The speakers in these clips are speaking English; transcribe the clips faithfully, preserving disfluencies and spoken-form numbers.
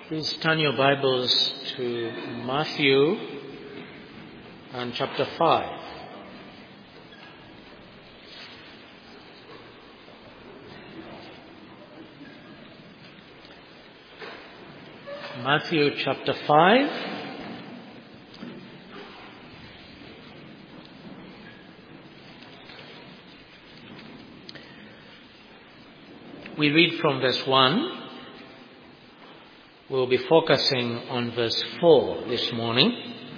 Please turn your Bibles to Matthew and chapter five. Matthew chapter five. We read from verse one. We'll be focusing on verse four this morning.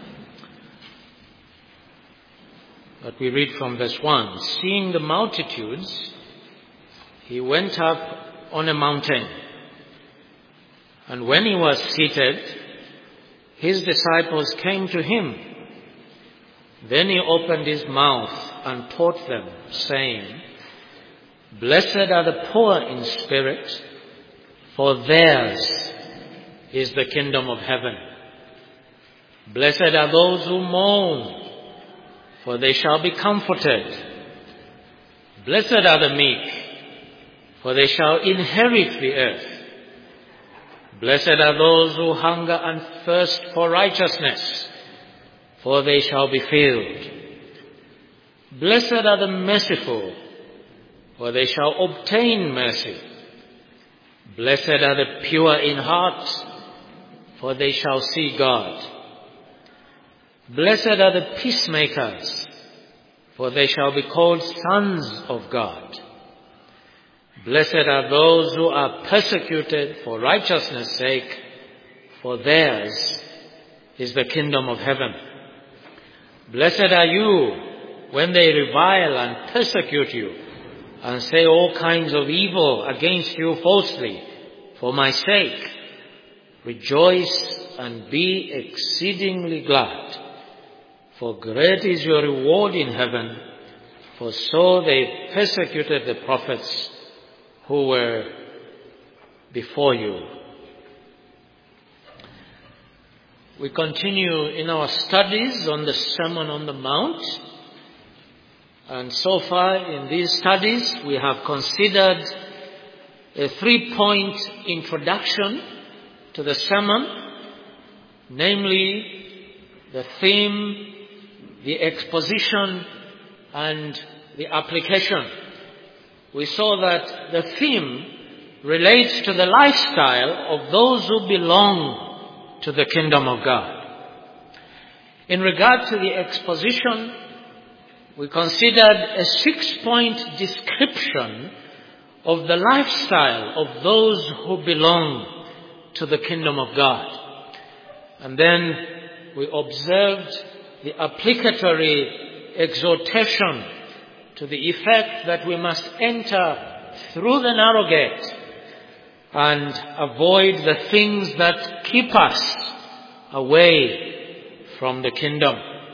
But we read from verse one. Seeing the multitudes, he went up on a mountain. And when he was seated, his disciples came to him. Then he opened his mouth and taught them, saying, Blessed are the poor in spirit, for theirs is the kingdom of heaven. Blessed are those who mourn, for they shall be comforted. Blessed are the meek, for they shall inherit the earth. Blessed are those who hunger and thirst for righteousness, for they shall be filled. Blessed are the merciful, for they shall obtain mercy. Blessed are the pure in heart, for they shall see God. Blessed are the peacemakers, for they shall be called sons of God. Blessed are those who are persecuted for righteousness' sake, for theirs is the kingdom of heaven. Blessed are you when they revile and persecute you, and say all kinds of evil against you falsely, for my sake. Rejoice and be exceedingly glad, for great is your reward in heaven, for so they persecuted the prophets who were before you. We continue in our studies on the Sermon on the Mount. And so far in these studies, we have considered a three-point introduction to the sermon, namely the theme, the exposition, and the application. We saw that the theme relates to the lifestyle of those who belong to the kingdom of God. In regard to the exposition, we considered a six-point description of the lifestyle of those who belong to the kingdom of God. And then we observed the applicatory exhortation to the effect that we must enter through the narrow gate and avoid the things that keep us away from the kingdom.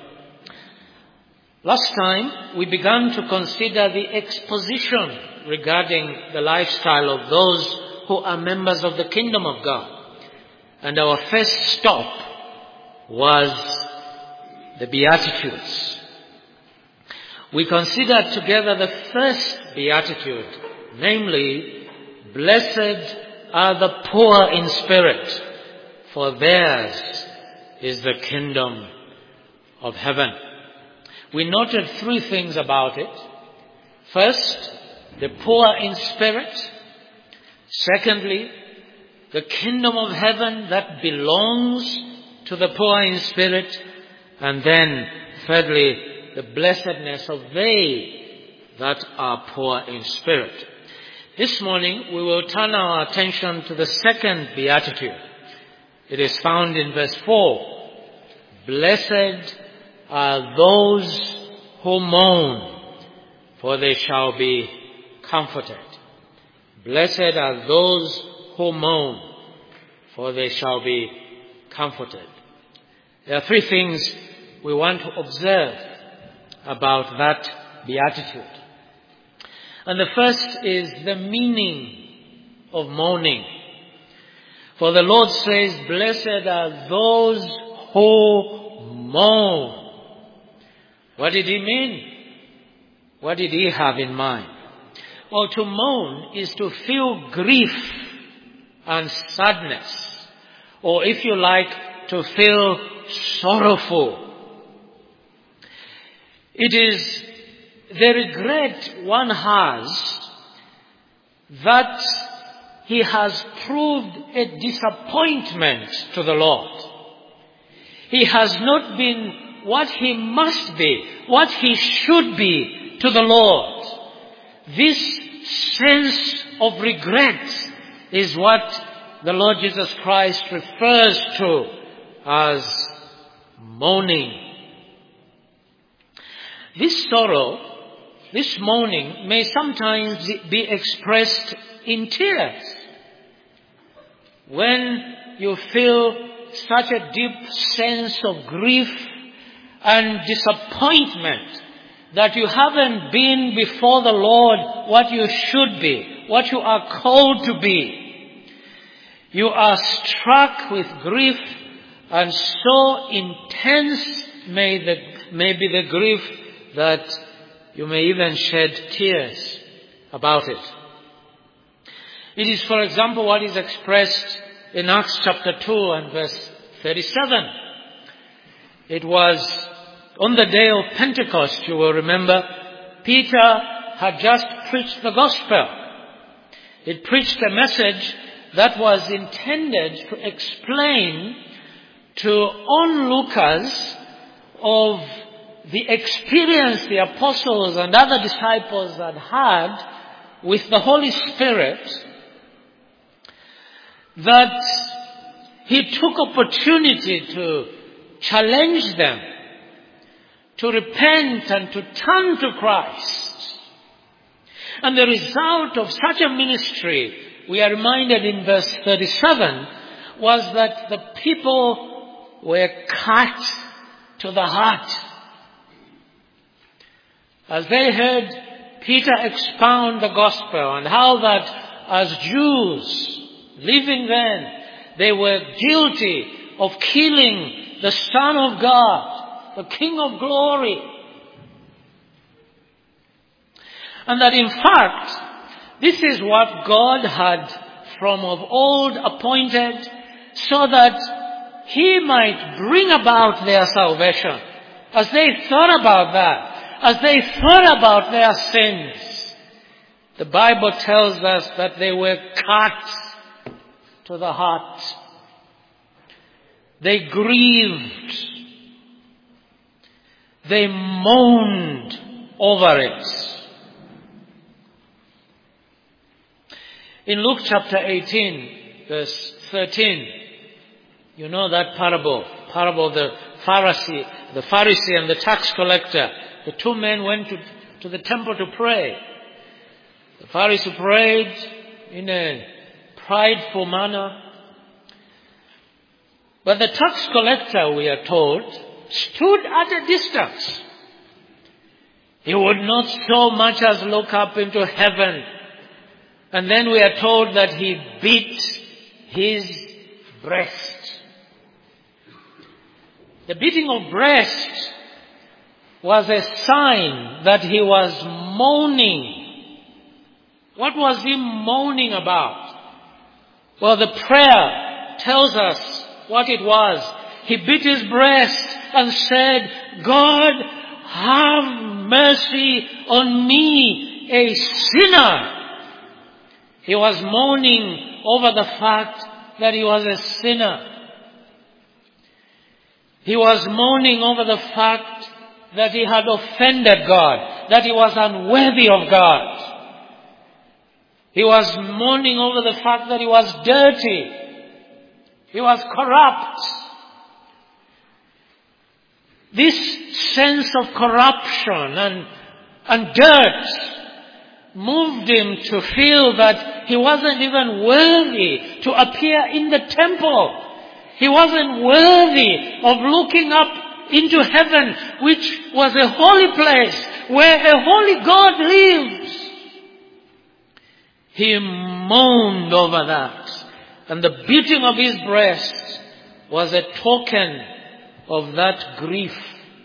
Last time, we began to consider the exposition regarding the lifestyle of those who are members of the kingdom of God. And our first stop was the Beatitudes. We considered together the first Beatitude, namely, Blessed are the poor in spirit, for theirs is the kingdom of heaven. We noted three things about it. First, the poor in spirit. Secondly, the kingdom of heaven that belongs to the poor in spirit. And then, thirdly, the blessedness of they that are poor in spirit. This morning, we will turn our attention to the second beatitude. It is found in verse four. Blessed are those who mourn, for they shall be comforted. Blessed are those who mourn, for they shall be comforted. There are three things we want to observe about that beatitude. And the first is the meaning of mourning. For the Lord says, Blessed are those who mourn. What did he mean? What did he have in mind? Well, to mourn is to feel grief and sadness or if you like, to feel sorrowful. It is the regret one has that he has proved a disappointment to the Lord. He has not been what he must be, what he should be to the Lord. This sense of regret is what the Lord Jesus Christ refers to as mourning. This sorrow, this mourning, may sometimes be expressed in tears. When you feel such a deep sense of grief and disappointment that you haven't been before the Lord what you should be, what you are called to be. You are struck with grief, and so intense may, the, may be the grief that you may even shed tears about it. It is, for example, what is expressed in Acts chapter two and verse thirty-seven. It was on the day of Pentecost, you will remember, Peter had just preached the gospel. He preached a message that was intended to explain to onlookers of the experience the apostles and other disciples had had with the Holy Spirit, that he took opportunity to challenge them to repent and to turn to Christ. And the result of such a ministry, we are reminded in verse thirty-seven, was that the people were cut to the heart. As they heard Peter expound the gospel and how that as Jews living then, they were guilty of killing the Son of God, the King of glory. And that in fact, this is what God had from of old appointed, so that He might bring about their salvation. As they thought about that, as they thought about their sins, the Bible tells us that they were cut to the heart. They grieved. They moaned over it. In Luke chapter eighteen, verse thirteen, you know that parable, parable of the Pharisee, the Pharisee and the tax collector. The two men went to, to the temple to pray. The Pharisee prayed in a prideful manner. But the tax collector, we are told, stood at a distance. He would not so much as look up into heaven. And then we are told that he beat his breast. The beating of breast was a sign that he was mourning. What was he mourning about? Well, the prayer tells us what it was. He beat his breast and said, God, have mercy on me, a sinner. He was mourning over the fact that he was a sinner. He was mourning over the fact that he had offended God, that he was unworthy of God. He was mourning over the fact that he was dirty. He was corrupt. This sense of corruption and, and dirt moved him to feel that he wasn't even worthy to appear in the temple. He wasn't worthy of looking up into heaven, which was a holy place where a holy God lives. He moaned over that. And the beating of his breast was a token of that grief,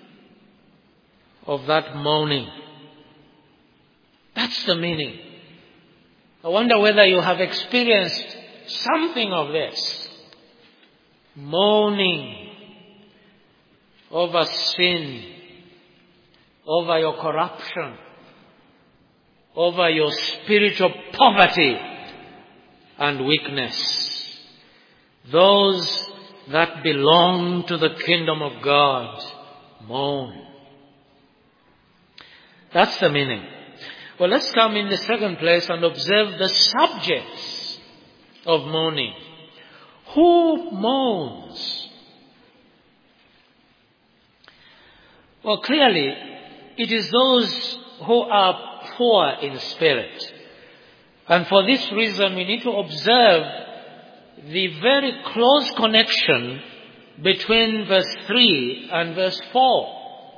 of that mourning. That's the meaning. I wonder whether you have experienced something of this. mourning over sin, over your corruption, over your spiritual poverty and weakness. Those that belong to the kingdom of God mourn. That's the meaning. Well, let's come in the second place and observe the subjects of mourning. Who mourns? Well, clearly, it is those who are poor in spirit. And for this reason, we need to observe the very close connection between verse three and verse four.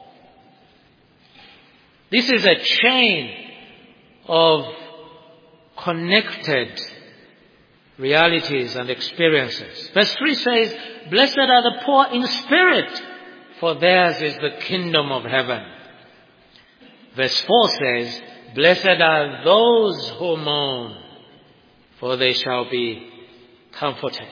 This is a chain of connected realities and experiences. Verse three says, "Blessed are the poor in spirit, for theirs is the kingdom of heaven." Verse four says, "Blessed are those who mourn, for they shall be comforted."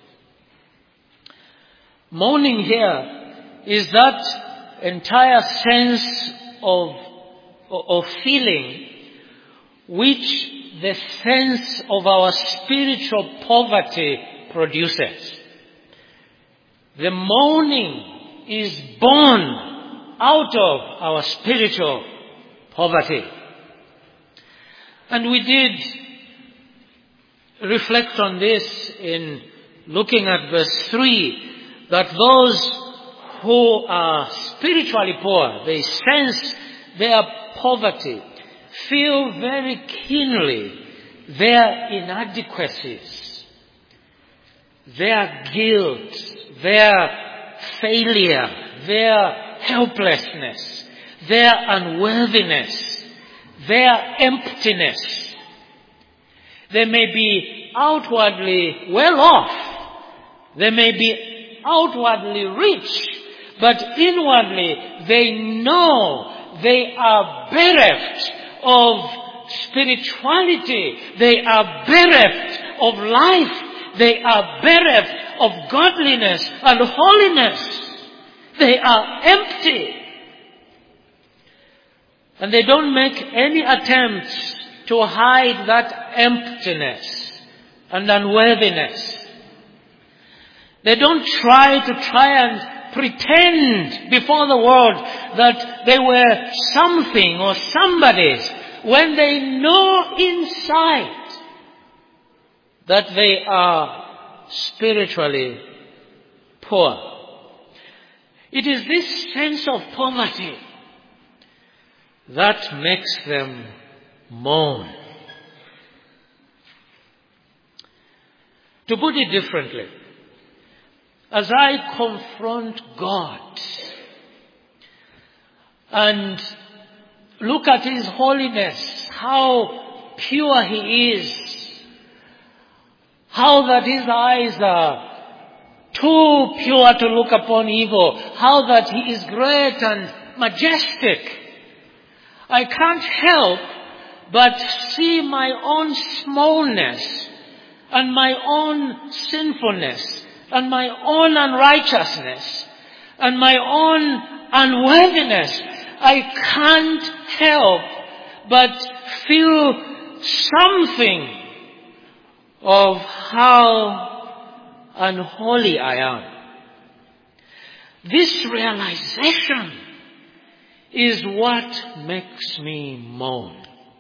Mourning here is that entire sense of, of feeling which the sense of our spiritual poverty produces. The mourning is born out of our spiritual poverty. And we did reflect on this in looking at verse three, that those who are spiritually poor, they sense their poverty, feel very keenly their inadequacies, their guilt, their failure, their helplessness, their unworthiness, their emptiness. They may be outwardly well off. They may be outwardly rich, but inwardly they know they are bereft of spirituality. They are bereft of life. They are bereft of godliness and holiness. They are empty. And they don't make any attempts to hide that emptiness and unworthiness. They don't try to try and pretend before the world that they were something or somebody's when they know inside that they are spiritually poor. It is this sense of poverty that makes them mourn. To put it differently, as I confront God and look at His holiness, how pure He is, how that His eyes are too pure to look upon evil, how that He is great and majestic, I can't help but see my own smallness and my own sinfulness and my own unrighteousness and my own unworthiness. I can't help but feel something of how unholy I am. This realization is what makes me mourn.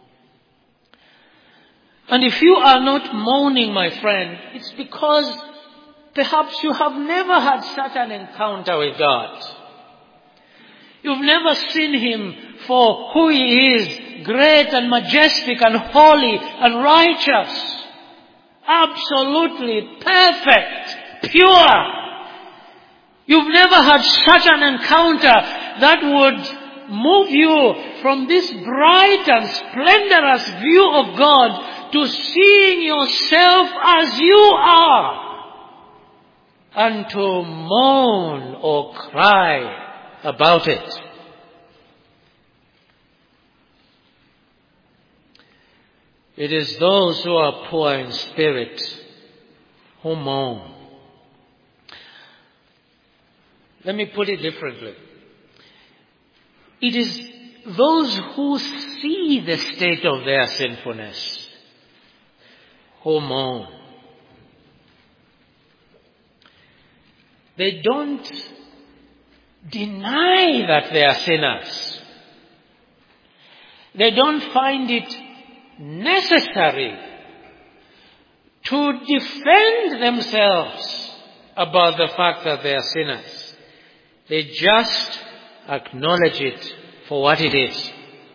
And if you are not mourning, my friend, it's because perhaps you have never had such an encounter with God. You've never seen Him for who He is, great and majestic and holy and righteous. Absolutely perfect, pure. You've never had such an encounter that would move you from this bright and splendorous view of God to seeing yourself as you are and to moan or cry about it. It is those who are poor in spirit who moan. Let me put it differently. It is those who see the state of their sinfulness who mourn. They don't deny that they are sinners. They don't find it necessary to defend themselves about the fact that they are sinners. They just acknowledge it for what it is.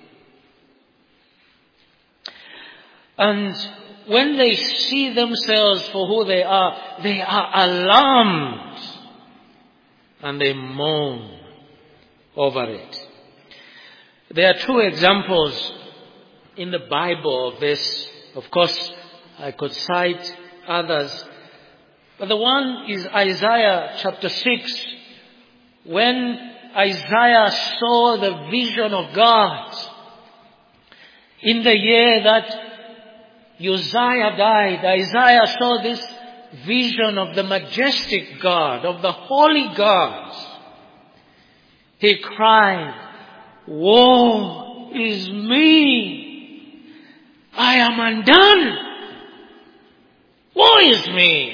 And when they see themselves for who they are, they are alarmed and they moan over it. There are two examples in the Bible of this. Of course, I could cite others. But the one is Isaiah chapter six. When Isaiah saw the vision of God in the year that Uzziah died, Isaiah saw this vision of the majestic God, of the holy God. He cried, "Woe is me! I am undone! Woe is me!"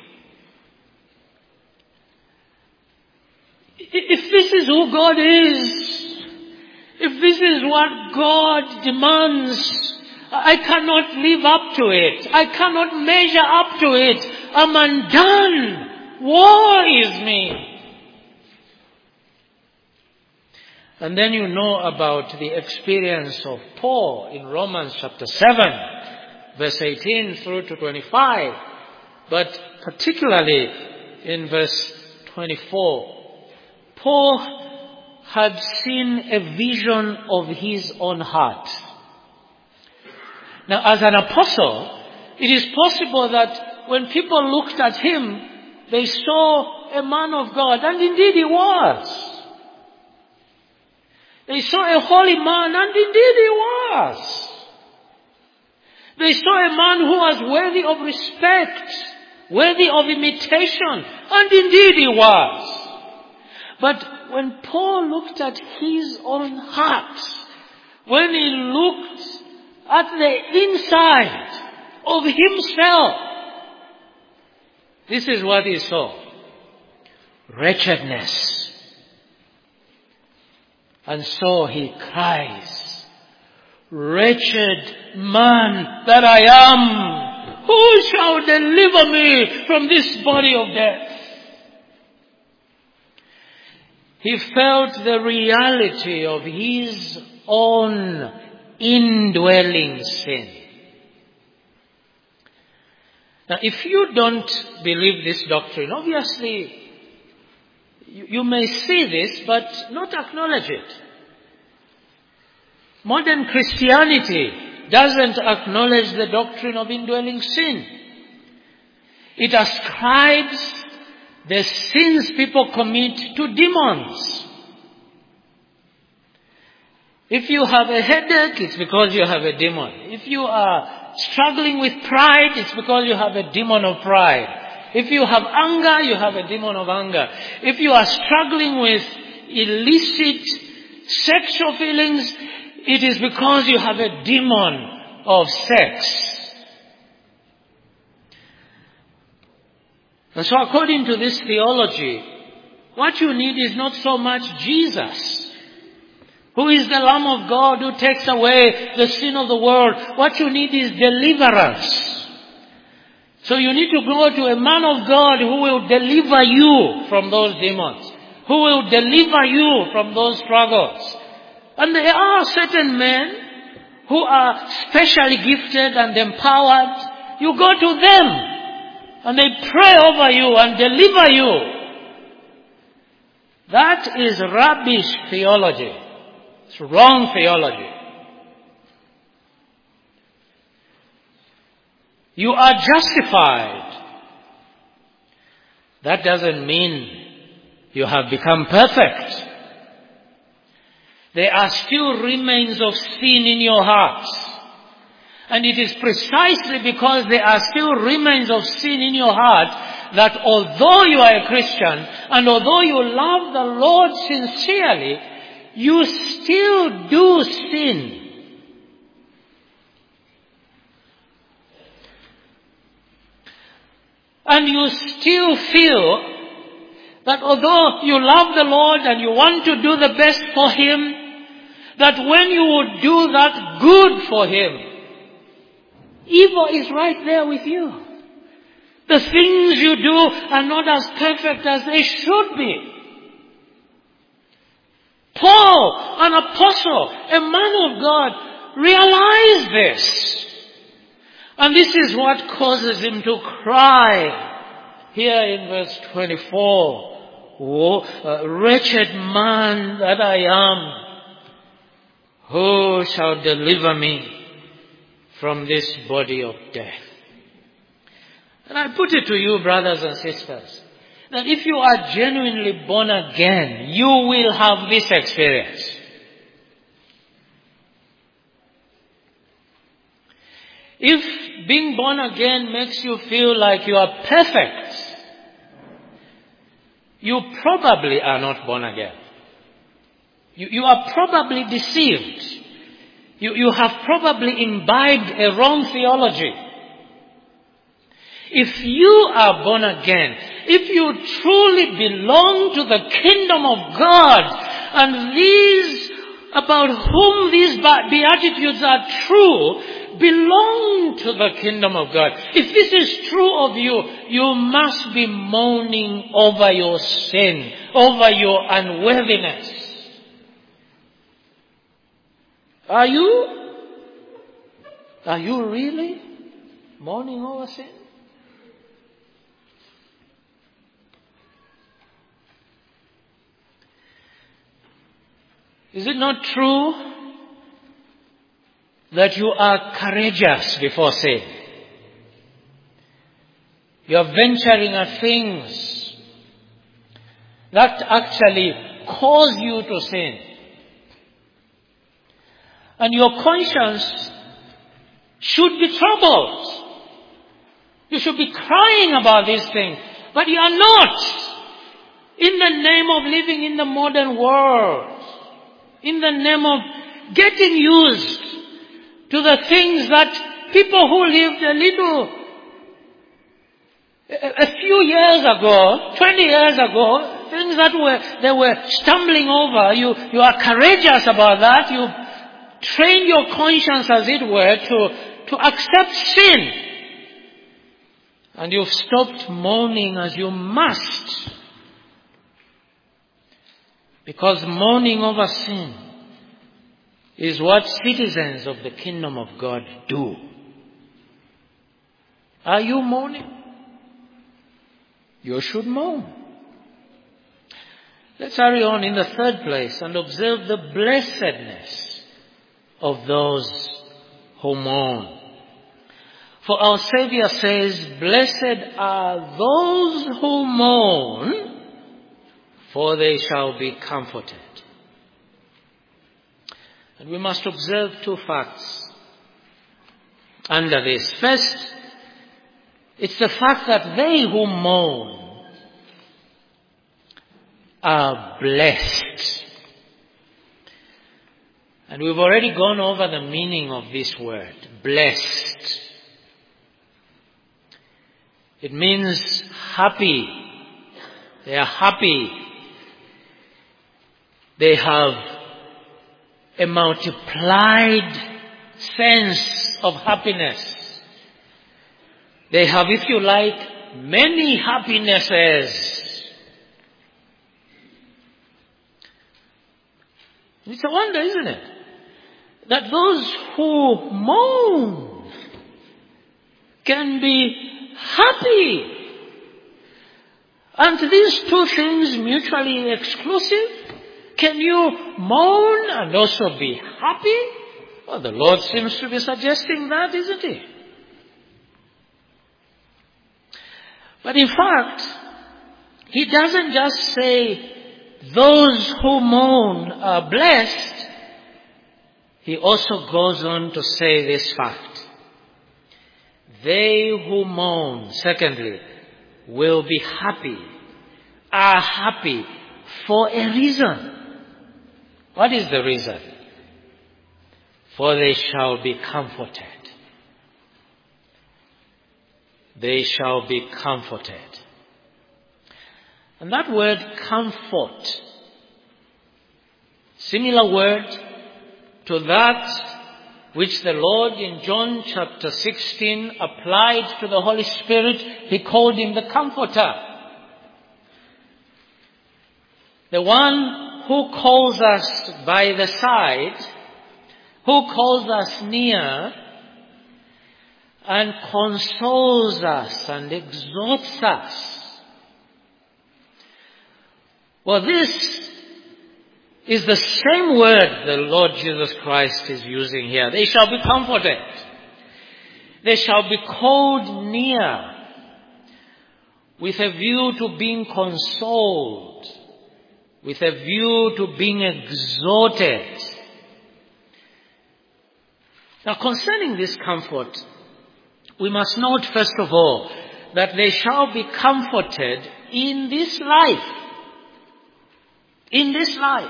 If this is who God is, if this is what God demands, I cannot live up to it. I cannot measure up to it. I'm undone. Woe is me. And then you know about the experience of Paul in Romans chapter seven, verse eighteen through to twenty-five. But particularly in verse twenty-four, Paul had seen a vision of his own heart. Now, as an apostle, it is possible that when people looked at him, they saw a man of God, and indeed he was. They saw a holy man, and indeed he was. They saw a man who was worthy of respect, worthy of imitation, and indeed he was. But when Paul looked at his own heart, when he looked at the inside of himself, this is what he saw: wretchedness. And so he cries, "Wretched man that I am, who shall deliver me from this body of death?" He felt the reality of his own indwelling sin. Now, if you don't believe this doctrine, obviously you, you may see this but not acknowledge it. Modern Christianity doesn't acknowledge the doctrine of indwelling sin. It ascribes the sins people commit to demons. If you have a headache, it's because you have a demon. If you are struggling with pride, it's because you have a demon of pride. If you have anger, you have a demon of anger. If you are struggling with illicit sexual feelings, it is because you have a demon of sex. And so according to this theology, what you need is not so much Jesus, who is the Lamb of God who takes away the sin of the world. What you need is deliverance. So you need to go to a man of God who will deliver you from those demons, who will deliver you from those struggles. And there are certain men who are specially gifted and empowered. You go to them and they pray over you and deliver you. That is rubbish theology. It's wrong theology. You are justified. That doesn't mean you have become perfect. There are still remains of sin in your heart. And it is precisely because there are still remains of sin in your heart that although you are a Christian, and although you love the Lord sincerely, you still do sin. And you still feel that although you love the Lord and you want to do the best for Him, that when you would do that good for Him, evil is right there with you. The things you do are not as perfect as they should be. Paul, an apostle, a man of God, realized this. And this is what causes him to cry here in verse twenty-four. Oh, uh, wretched man that I am, who shall deliver me from this body of death? And I put it to you, brothers and sisters, that if you are genuinely born again, you will have this experience. If being born again makes you feel like you are perfect, you probably are not born again. You, you are probably deceived. You, you have probably imbibed a wrong theology. If you are born again, if you truly belong to the kingdom of God, and these about whom these beatitudes are true, belong to the kingdom of God. If this is true of you, you must be mourning over your sin, over your unworthiness. Are you? Are you really mourning over sin? Is it not true that you are courageous before sin? You are venturing at things that actually cause you to sin. And your conscience should be troubled. You should be crying about these things. But you are not. In the name of living in the modern world. In the name of getting used to the things that people who lived a little, a, a few years ago, twenty years ago, things that were, they were stumbling over, you, you are courageous about that. You train your conscience, as it were, to, to accept sin. And you've stopped mourning as you must. Because mourning over sin is what citizens of the kingdom of God do. Are you mourning? You should mourn. Let's hurry on in the third place and observe the blessedness of those who mourn. For our Savior says, "Blessed are those who mourn, for they shall be comforted." And we must observe two facts under this. First, it's the fact that they who mourn are blessed. And we've already gone over the meaning of this word, blessed. It means happy. They are happy. They have a multiplied sense of happiness. They have, if you like, many happinesses. It's a wonder, isn't it? That those who mourn can be happy. Aren't these two things mutually exclusive? Can you mourn and also be happy? Well, the Lord seems to be suggesting that, isn't He? But in fact, He doesn't just say those who mourn are blessed. He also goes on to say this fact. They who mourn, secondly, will be happy, are happy for a reason. What is the reason? For they shall be comforted. They shall be comforted. And that word comfort, similar word to that which the Lord in John chapter sixteen applied to the Holy Spirit. He called him the Comforter. The one who calls us by the side, who calls us near, and consoles us and exhorts us. Well, this is the same word the Lord Jesus Christ is using here. They shall be comforted. They shall be called near with a view to being consoled, with a view to being exhorted. Now, concerning this comfort, we must note first of all that they shall be comforted in this life. In this life.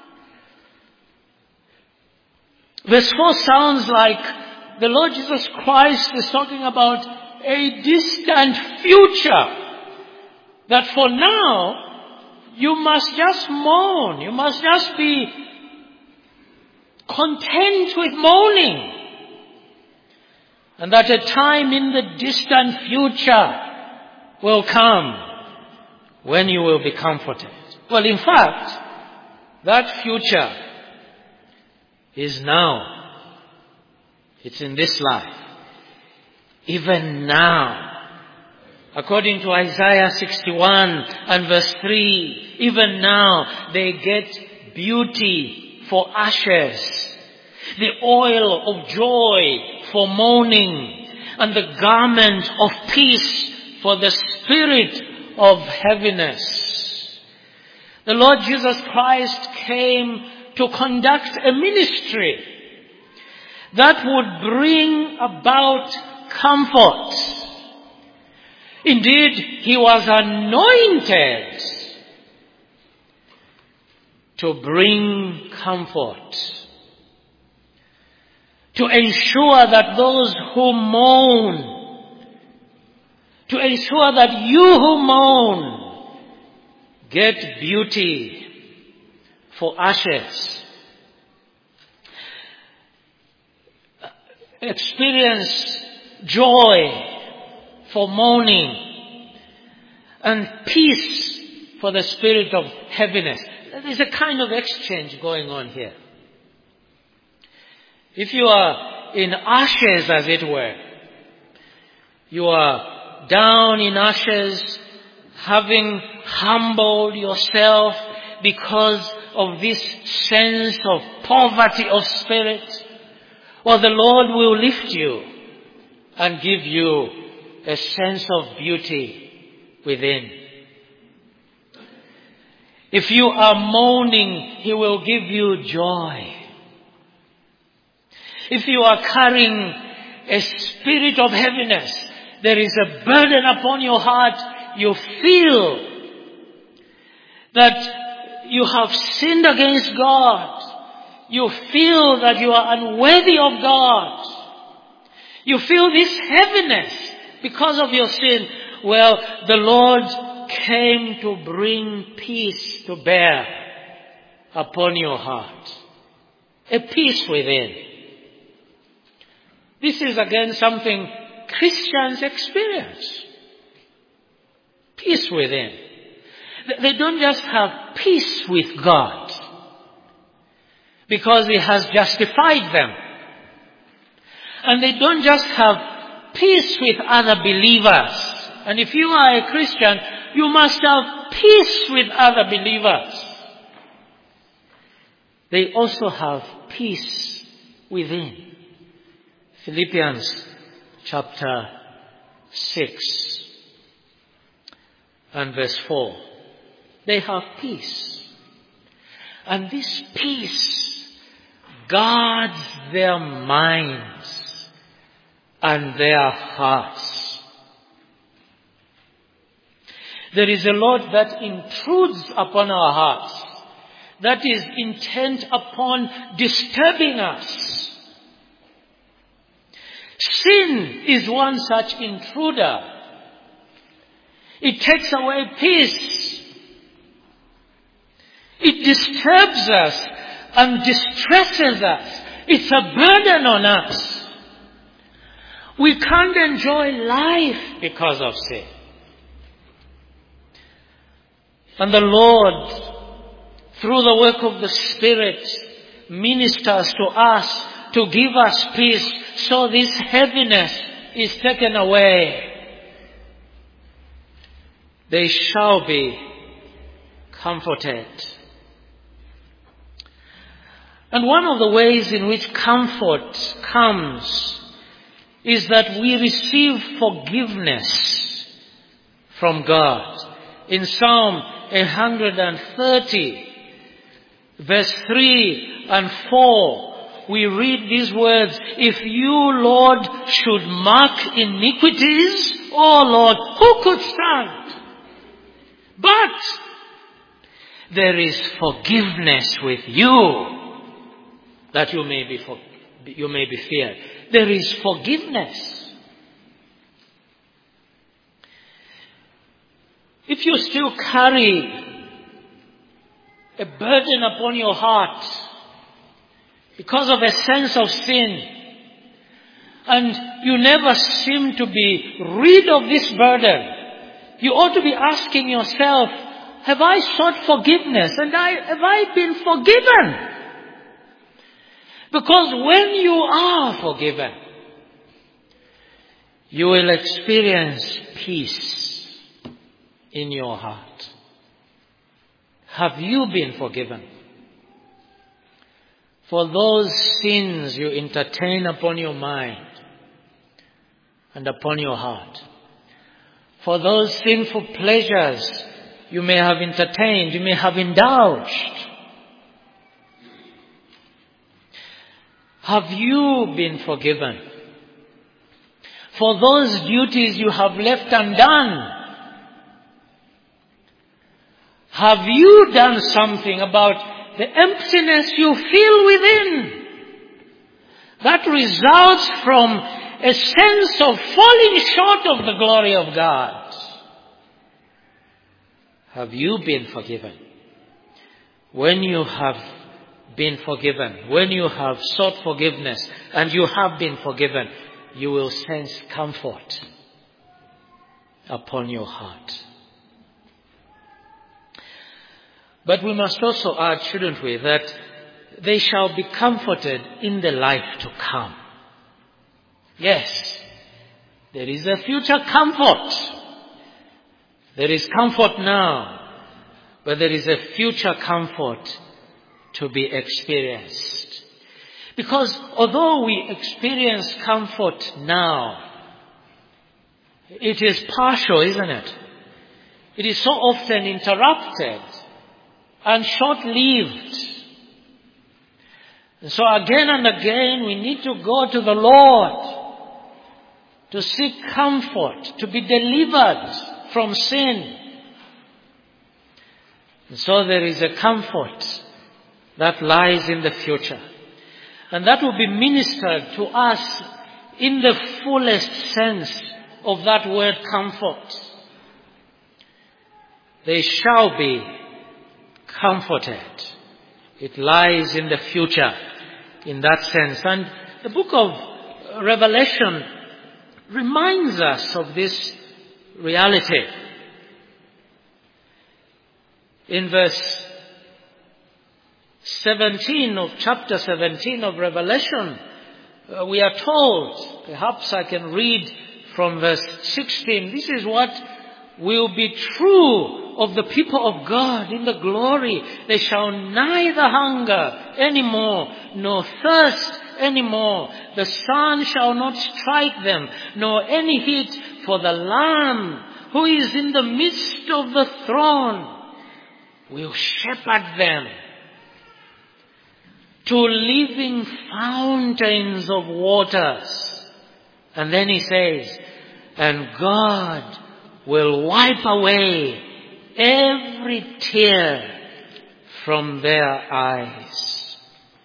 Verse four sounds like the Lord Jesus Christ is talking about a distant future. That for now, you must just mourn. You must just be content with mourning. And that a time in the distant future will come when you will be comforted. Well, in fact, that future is now. It's in this life. Even now. According to Isaiah sixty-one and verse three, even now they get beauty for ashes, the oil of joy for mourning, and the garment of peace for the spirit of heaviness. The Lord Jesus Christ came to conduct a ministry that would bring about comfort. Indeed, he was anointed to bring comfort, to ensure that those who mourn, to ensure that you who mourn get beauty for ashes. Experience joy for mourning and peace for the spirit of heaviness. There's a kind of exchange going on here. If you are in ashes, as it were, you are down in ashes, having humbled yourself because of this sense of poverty of spirit, well, the Lord will lift you and give you a sense of beauty within. If you are mourning, He will give you joy. If you are carrying a spirit of heaviness, there is a burden upon your heart, you feel that you have sinned against God. You feel that you are unworthy of God. You feel this heaviness because of your sin. Well, the Lord came to bring peace to bear upon your heart. A peace within. This is again something Christians experience. Peace within. They don't just have peace with God because He has justified them. And they don't just have peace with other believers. And if you are a Christian, you must have peace with other believers. They also have peace within. Philippians chapter six and verse four. They have peace. And this peace guards their minds and their hearts. There is a Lord that intrudes upon our hearts, that is intent upon disturbing us. Sin is one such intruder. It takes away peace. It disturbs us and distresses us. It's a burden on us. We can't enjoy life because of sin. And the Lord, through the work of the Spirit, ministers to us to give us peace, so this heaviness is taken away. They shall be comforted. And one of the ways in which comfort comes is that we receive forgiveness from God. In Psalm one thirty, verse three and four, we read these words, "If you, Lord, should mark iniquities, O Lord, who could stand? But there is forgiveness with you, that you may be for, you may be feared." There is forgiveness. If you still carry a burden upon your heart because of a sense of sin, and you never seem to be rid of this burden, you ought to be asking yourself, have I sought forgiveness? And I, have I been forgiven? Because when you are forgiven, you will experience peace in your heart. Have you been forgiven? For those sins you entertain upon your mind and upon your heart. For those sinful pleasures you may have entertained, you may have indulged. Have you been forgiven? For those duties you have left undone, have you done something about the emptiness you feel within that results from a sense of falling short of the glory of God? Have you been forgiven? When you have been forgiven, when you have sought forgiveness and you have been forgiven, you will sense comfort upon your heart. But we must also add, shouldn't we, that they shall be comforted in the life to come. Yes, there is a future comfort. There is comfort now, but there is a future comfort to be experienced. Because although we experience comfort now, it is partial, isn't it? It is so often interrupted and short-lived. And so again and again we need to go to the Lord to seek comfort, to be delivered from sin. And so there is a comfort that lies in the future. And that will be ministered to us in the fullest sense of that word comfort. They shall be comforted. It lies in the future in that sense. And the book of Revelation reminds us of this reality. In verse seventeen of chapter seventeen of Revelation, uh, we are told, perhaps I can read from verse sixteen, this is what will be true of the people of God in the glory. They shall neither hunger anymore, nor thirst anymore. The sun shall not strike them, nor any heat, for the Lamb who is in the midst of the throne will shepherd them to living fountains of waters. And then he says, and God will wipe away every tear from their eyes.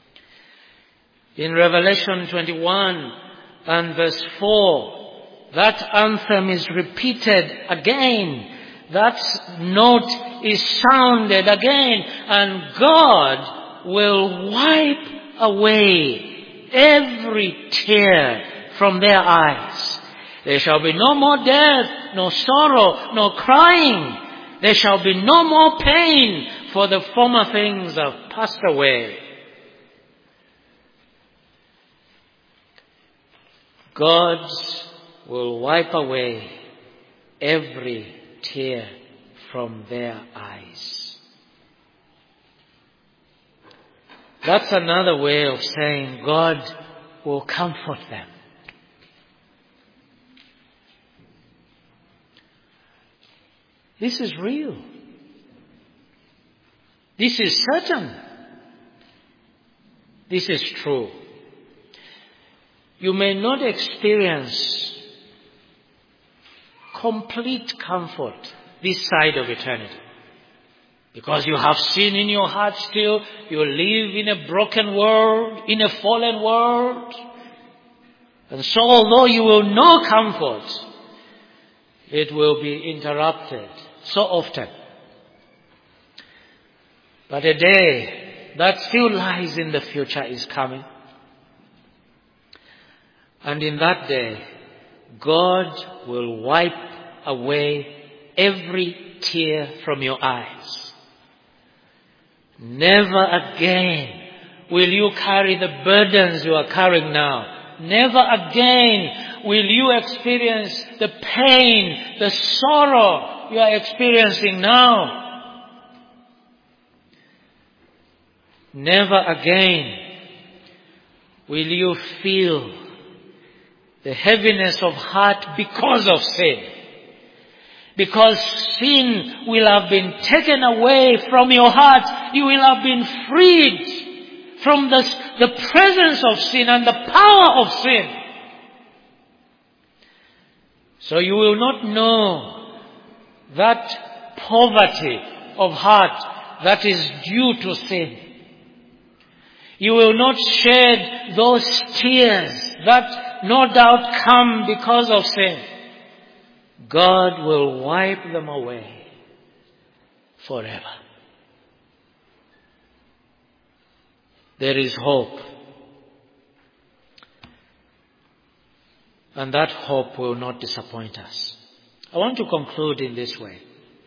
In Revelation twenty-one and verse four, that anthem is repeated again. That note is sounded again, and God will wipe away every tear from their eyes. There shall be no more death, no sorrow, no crying. There shall be no more pain, for the former things have passed away. God will wipe away every tear from their eyes. That's another way of saying God will comfort them. This is real. This is certain. This is true. You may not experience complete comfort this side of eternity, because you have sin in your heart still. You live in a broken world, in a fallen world. And so although you will know comfort, it will be interrupted so often. But a day that still lies in the future is coming. And in that day, God will wipe away every tear from your eyes. Never again will you carry the burdens you are carrying now. Never again will you experience the pain, the sorrow you are experiencing now. Never again will you feel the heaviness of heart because of sin. Because sin will have been taken away from your heart. You will have been freed from the, the presence of sin and the power of sin. So you will not know that poverty of heart that is due to sin. You will not shed those tears that no doubt come because of sin. God will wipe them away forever. There is hope. And that hope will not disappoint us. I want to conclude in this way.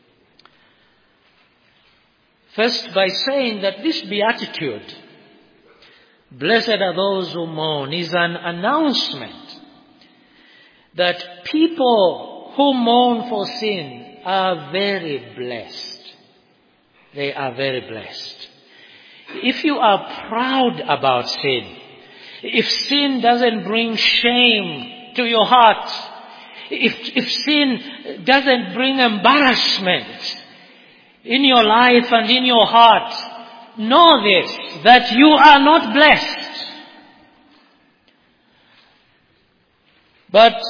First, by saying that this beatitude, blessed are those who mourn, is an announcement that people who mourn for sin are very blessed. They are very blessed. If you are proud about sin, if sin doesn't bring shame to your heart, if, if sin doesn't bring embarrassment in your life and in your heart, know this, that you are not blessed. But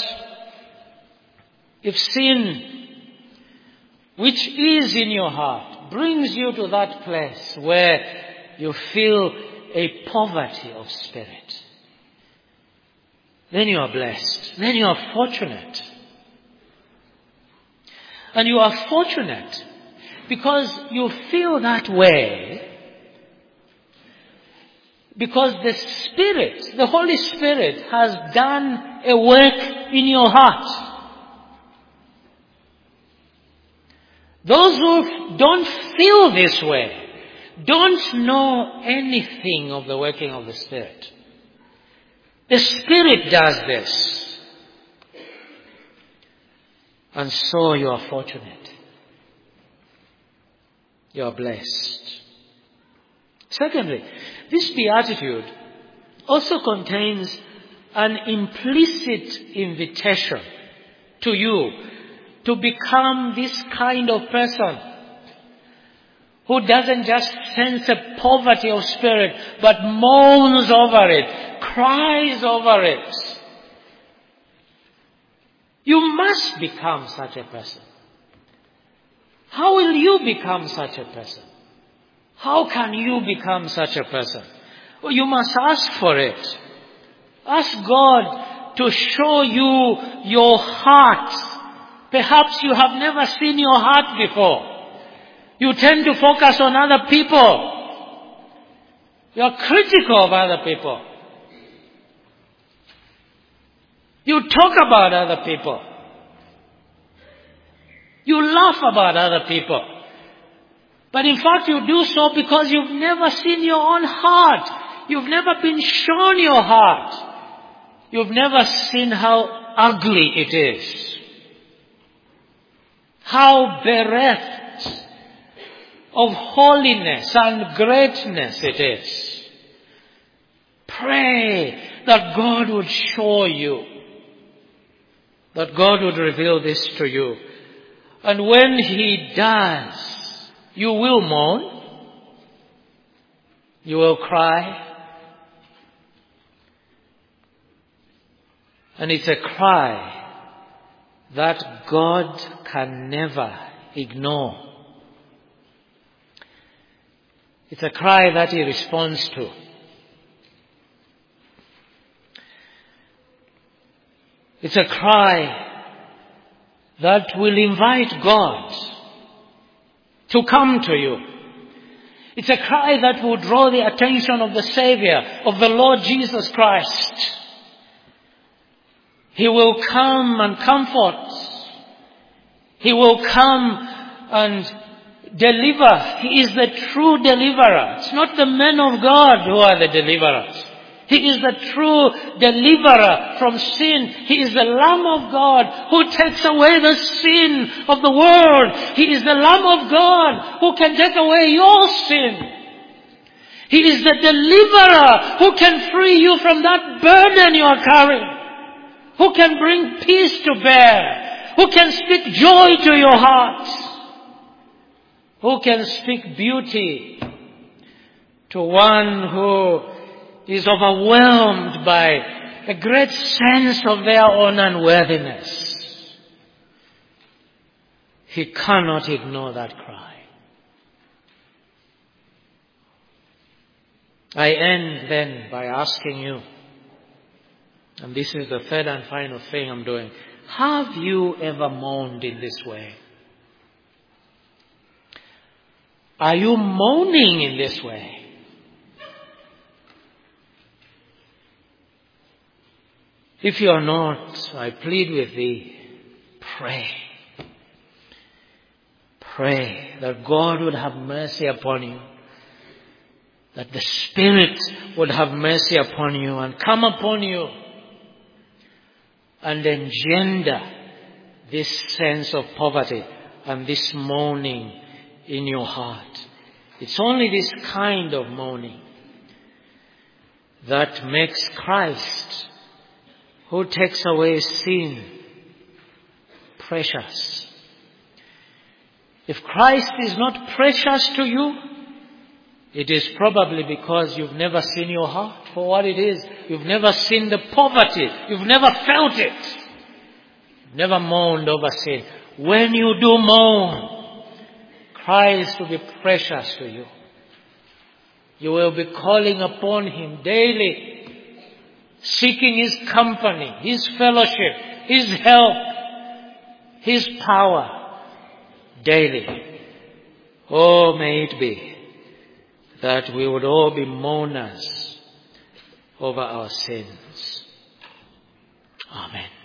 if sin, which is in your heart, brings you to that place where you feel a poverty of spirit, then you are blessed. Then you are fortunate. And you are fortunate because you feel that way, because the Spirit, the Holy Spirit, has done a work in your heart. Those who don't feel this way don't know anything of the working of the Spirit. The Spirit does this. And so you are fortunate. You are blessed. Secondly, this beatitude also contains an implicit invitation to you to become this kind of person who doesn't just sense a poverty of spirit, but moans over it, cries over it. You must become such a person. How will you become such a person? How can you become such a person? Well, you must ask for it. Ask God to show you your heart. Perhaps you have never seen your heart before. You tend to focus on other people. You are critical of other people. You talk about other people. You laugh about other people. But in fact you do so because you've never seen your own heart. You've never been shown your heart. You've never seen how ugly it is. How bereft of holiness and greatness it is. Pray that God would show you. That God would reveal this to you. And when He does, you will moan. You will cry. And it's a cry that God can never ignore. It's a cry that He responds to. It's a cry that will invite God to come to you. It's a cry that will draw the attention of the Savior, of the Lord Jesus Christ. He will come and comfort. He will come and deliver. He is the true deliverer. It's not the men of God who are the deliverers. He is the true deliverer from sin. He is the Lamb of God who takes away the sin of the world. He is the Lamb of God who can take away your sin. He is the deliverer who can free you from that burden you are carrying. Who can bring peace to bear. Who can speak joy to your heart. Who can speak beauty to one who is overwhelmed by a great sense of their own unworthiness. He cannot ignore that cry. I end then by asking you, and this is the third and final thing I'm doing, have you ever moaned in this way? Are you moaning in this way? If you are not, I plead with thee, pray. Pray that God would have mercy upon you. That the Spirit would have mercy upon you and come upon you and engender this sense of poverty and this mourning in your heart. It's only this kind of mourning that makes Christ, who takes away sin, precious. If Christ is not precious to you, it is probably because you've never seen your heart for what it is. You've never seen the poverty. You've never felt it. You've never mourned over sin. When you do mourn, Christ will be precious to you. You will be calling upon Him daily, seeking His company, His fellowship, His help, His power daily. Oh, may it be that we would all be mourners over our sins. Amen.